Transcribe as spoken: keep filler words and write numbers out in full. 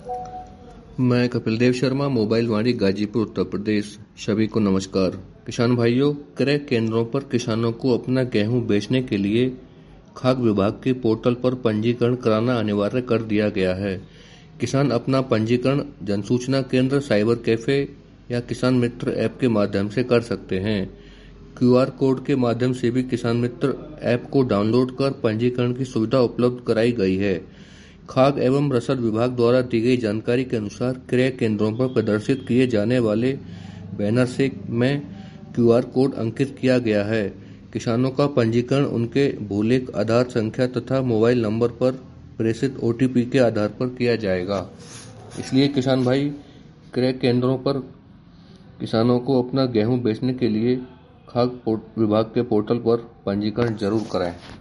मैं कपिल देव शर्मा, मोबाइल वाणी, गाजीपुर, उत्तर प्रदेश। सभी को नमस्कार। किसान भाइयों, क्रय केंद्रों पर किसानों को अपना गेहूं बेचने के लिए खाद्य विभाग के पोर्टल पर पंजीकरण कराना अनिवार्य कर दिया गया है। किसान अपना पंजीकरण जनसूचना केंद्र, साइबर कैफे या किसान मित्र ऐप के माध्यम से कर सकते हैं। क्यूआर कोड के माध्यम से भी किसान मित्र ऐप को डाउनलोड कर पंजीकरण की सुविधा उपलब्ध कराई गई है। खाद्य एवं रसद विभाग द्वारा दी गई जानकारी के अनुसार क्रय केंद्रों पर प्रदर्शित किए जाने वाले बैनर से में क्यूआर कोड अंकित किया गया है। किसानों का पंजीकरण उनके भूलेख, आधार संख्या तथा मोबाइल नंबर पर प्रेषित ओटीपी के आधार पर किया जाएगा। इसलिए किसान भाई, क्रय केंद्रों पर किसानों को अपना गेहूं बेचने के लिए खाद्य विभाग के पोर्टल पर पंजीकरण जरूर कराएं।